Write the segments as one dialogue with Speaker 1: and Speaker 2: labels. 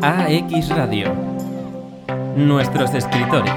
Speaker 1: AX Radio. Nuestros escritores.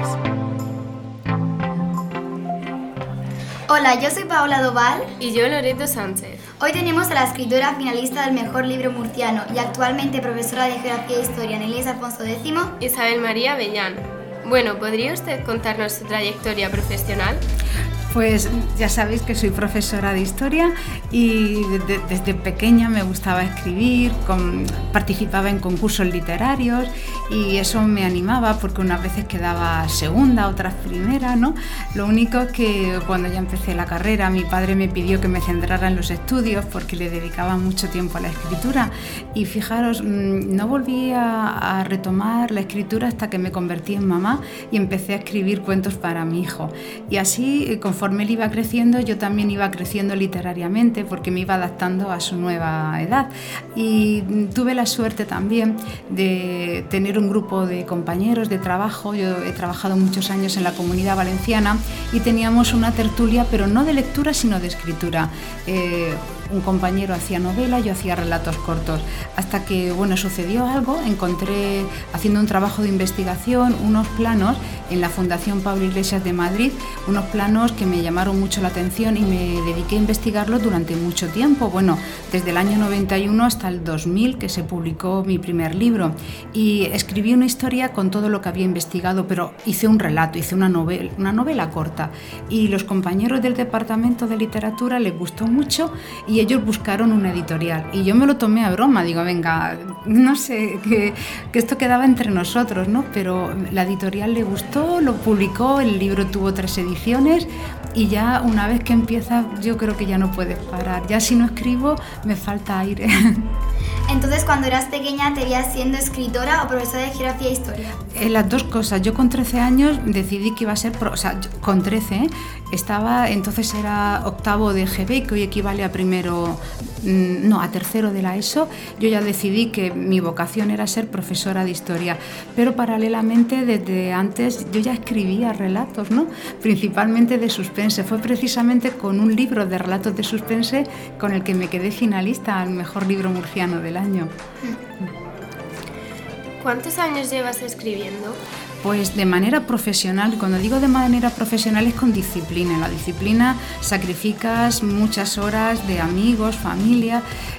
Speaker 2: Hola, yo soy Paola Doval.
Speaker 3: Y yo, Loreto Sánchez.
Speaker 2: Hoy tenemos a la escritora finalista del mejor libro murciano y actualmente profesora de Geografía e Historia en el IES Alfonso X,
Speaker 3: Isabel María Avellán. Bueno, ¿podría usted contarnos su trayectoria profesional?
Speaker 4: Pues ya sabéis que soy profesora de historia y desde pequeña me gustaba escribir, participaba en concursos literarios y eso me animaba porque unas veces quedaba segunda, otras primera, ¿no? Lo único es que cuando ya empecé la carrera mi padre me pidió que me centrara en los estudios porque le dedicaba mucho tiempo a la escritura y fijaros, no volví a retomar la escritura hasta que me convertí en mamá y empecé a escribir cuentos para mi hijo. Y así, conforme él iba creciendo, yo también iba creciendo literariamente porque me iba adaptando a su nueva edad. Y tuve la suerte también de tener un grupo de compañeros de trabajo. Yo he trabajado muchos años en la Comunidad Valenciana y teníamos una tertulia, pero no de lectura, sino de escritura. Un compañero hacía novela, yo hacía relatos cortos. Hasta que, sucedió algo, encontré, haciendo un trabajo de investigación, unos planos en la Fundación Pablo Iglesias de Madrid, unos planos que me llamaron mucho la atención y me dediqué a investigarlos durante mucho tiempo, desde el año 91 hasta el 2000, que se publicó mi primer libro. Y escribí una historia con todo lo que había investigado, pero hice un relato, hice una novela corta. Y los compañeros del Departamento de Literatura les gustó mucho y ellos buscaron una editorial. Y yo me lo tomé a broma, digo, venga, no sé, que esto quedaba entre nosotros, ¿no? Pero la editorial le gustó, lo publicó, el libro tuvo 3 ediciones y ya una vez que empieza yo creo que ya no puedes parar. Ya si no escribo me falta aire.
Speaker 2: Entonces, cuando eras pequeña, ¿te veías siendo escritora o profesora de Geografía e Historia?
Speaker 4: Las dos cosas. Yo con 13 años decidí que iba a ser... con 13, entonces era octavo de GB, que hoy equivale a tercero de la ESO. Yo ya decidí que mi vocación era ser profesora de historia, pero paralelamente desde antes yo ya escribía relatos, ¿no? Principalmente de suspense. Fue precisamente con un libro de relatos de suspense con el que me quedé finalista al mejor libro murciano del año.
Speaker 3: ¿Cuántos años llevas escribiendo?
Speaker 4: Pues de manera profesional, y cuando digo de manera profesional es con disciplina. En la disciplina sacrificas muchas horas de amigos, familia,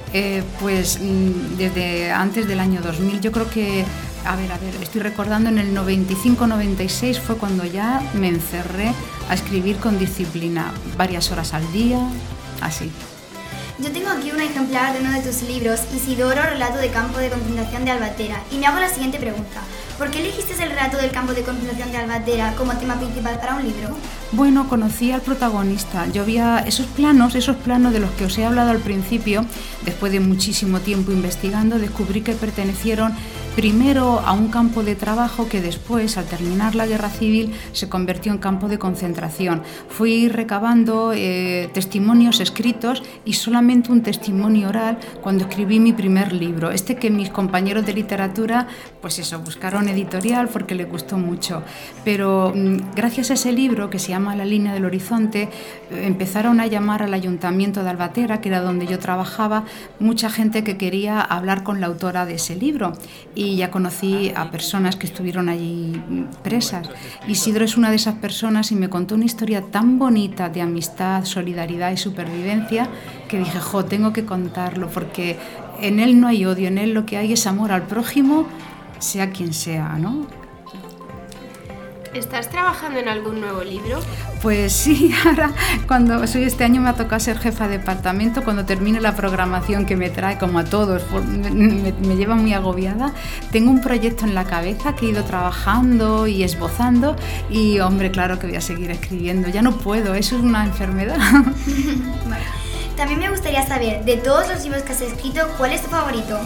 Speaker 4: desde antes del año 2000. Yo creo que, estoy recordando, en el 95-96 fue cuando ya me encerré a escribir con disciplina, varias horas al día, así.
Speaker 2: Yo tengo aquí un ejemplar de uno de tus libros, Isidoro, relato de campo de concentración de Albatera, y me hago la siguiente pregunta. ¿Por qué elegiste el relato del campo de concentración de Albatera como tema principal para un libro?
Speaker 4: Conocí al protagonista. Yo había esos planos de los que os he hablado al principio. Después de muchísimo tiempo investigando, descubrí que pertenecieron primero a un campo de trabajo que después, al terminar la guerra civil, se convirtió en campo de concentración. Fui recabando testimonios escritos y solamente un testimonio oral cuando escribí mi primer libro. Que mis compañeros de literatura, buscaron editorial porque les gustó mucho. Pero gracias a ese libro, que se llama La línea del horizonte, empezaron a llamar al Ayuntamiento de Albatera, que era donde yo trabajaba, mucha gente que quería hablar con la autora de ese libro. Y ya conocí a personas que estuvieron allí presas. Isidro es una de esas personas y me contó una historia tan bonita de amistad, solidaridad y supervivencia que dije, tengo que contarlo, porque en él no hay odio, en él lo que hay es amor al prójimo, sea quien sea, ¿no?
Speaker 3: ¿Estás trabajando en algún nuevo libro?
Speaker 4: Pues sí, ahora este año me ha tocado ser jefa de departamento. Cuando termine la programación que me trae, como a todos, me lleva muy agobiada. Tengo un proyecto en la cabeza que he ido trabajando y esbozando y, claro que voy a seguir escribiendo. Ya no puedo, eso es una enfermedad.
Speaker 2: También me gustaría saber, de todos los libros que has escrito, ¿cuál es tu favorito?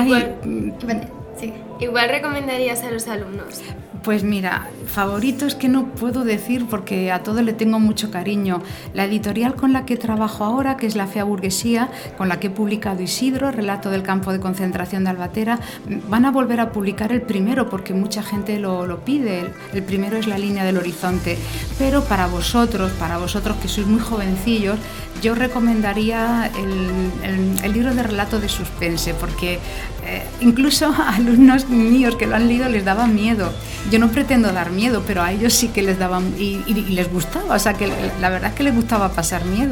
Speaker 3: Igual recomendarías a los alumnos.
Speaker 4: Pues mira, favoritos que no puedo decir porque a todos le tengo mucho cariño. La editorial con la que trabajo ahora, que es La Fea Burguesía, con la que he publicado Isidro, relato del campo de concentración de Albatera, van a volver a publicar el primero porque mucha gente lo pide. El primero es La línea del horizonte. Pero para vosotros que sois muy jovencillos, yo recomendaría el libro de relato de suspense, porque incluso alumnos amigos míos que lo han leído les daba miedo. Yo no pretendo dar miedo, pero a ellos sí que les daba y les gustaba, o sea que la verdad es que les gustaba pasar miedo.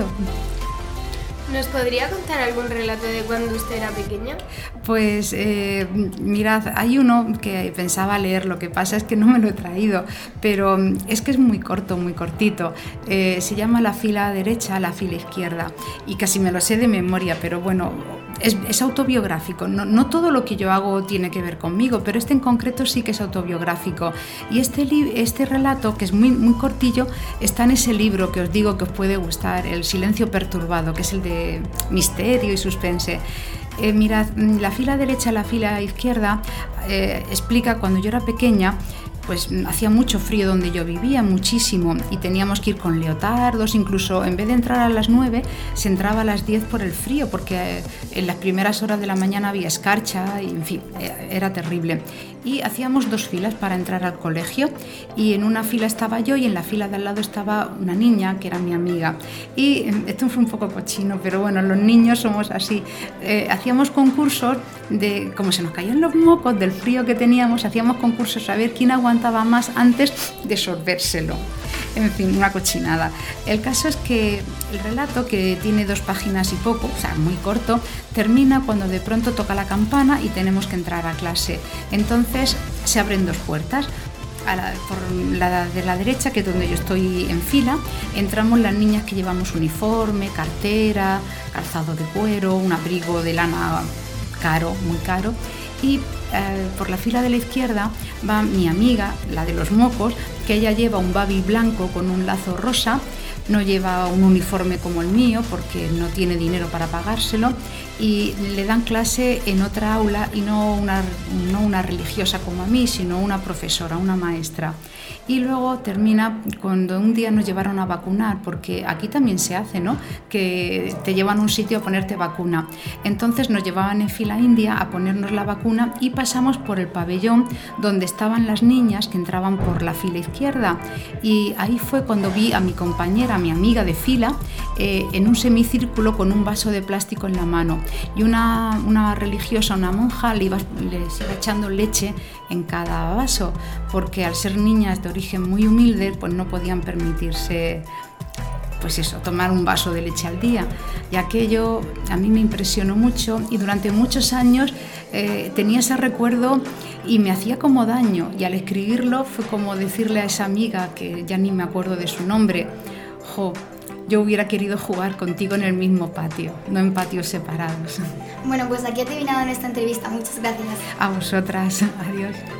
Speaker 3: ¿Nos podría contar algún relato de cuando usted era pequeña?
Speaker 4: Pues mirad, hay uno que pensaba leer, lo que pasa es que no me lo he traído, pero es que es muy corto, muy cortito. Se llama La fila derecha, la fila izquierda, y casi me lo sé de memoria, pero bueno, es autobiográfico. No todo lo que yo hago tiene que ver conmigo, pero este en concreto sí que es autobiográfico. Y este relato, que es muy, muy cortillo, está en ese libro que os digo que os puede gustar, El silencio perturbado, que es el de misterio y suspense. Mirad, la fila derecha, la fila izquierda explica cuando yo era pequeña, pues hacía mucho frío donde yo vivía, muchísimo, y teníamos que ir con leotardos, incluso en vez de entrar a las 9, se entraba a las 10 por el frío, porque en las primeras horas de la mañana había escarcha, y en fin, era terrible. Y hacíamos 2 filas para entrar al colegio, y en una fila estaba yo y en la fila de al lado estaba una niña que era mi amiga. Y esto fue un poco cochino, pero bueno, los niños somos así. Hacíamos concursos de, como se nos caían los mocos del frío que teníamos, hacíamos concursos a ver quién aguantaba más antes de sorbérselo. En fin, una cochinada. El caso es que el relato, que tiene 2 páginas y poco, o sea, muy corto, termina cuando de pronto toca la campana y tenemos que entrar a clase. Entonces se abren 2 puertas. Por la de la derecha, que es donde yo estoy en fila, entramos las niñas que llevamos uniforme, cartera, calzado de cuero, un abrigo de lana caro, muy caro. Y por la fila de la izquierda va mi amiga, la de los mocos, que ella lleva un babi blanco con un lazo rosa, no lleva un uniforme como el mío porque no tiene dinero para pagárselo, y le dan clase en otra aula, y no una religiosa como a mí, sino una profesora, una maestra. Y luego termina cuando un día nos llevaron a vacunar, porque aquí también se hace, ¿no?, que te llevan a un sitio a ponerte vacuna. Entonces nos llevaban en fila india a ponernos la vacuna y pasamos por el pabellón donde estaban las niñas que entraban por la fila izquierda. Y ahí fue cuando vi a mi compañera, a mi amiga de fila, en un semicírculo con un vaso de plástico en la mano. Y una religiosa, una monja, les iba echando leche en cada vaso, porque al ser niñas de origen muy humilde, pues no podían permitirse, pues eso, tomar un vaso de leche al día. Y aquello a mí me impresionó mucho, y durante muchos años tenía ese recuerdo y me hacía como daño. Y al escribirlo fue como decirle a esa amiga, que ya ni me acuerdo de su nombre: jo, yo hubiera querido jugar contigo en el mismo patio, no en patios separados.
Speaker 2: Bueno, pues aquí ha terminado nuestra entrevista. Muchas gracias.
Speaker 4: A vosotras. Adiós.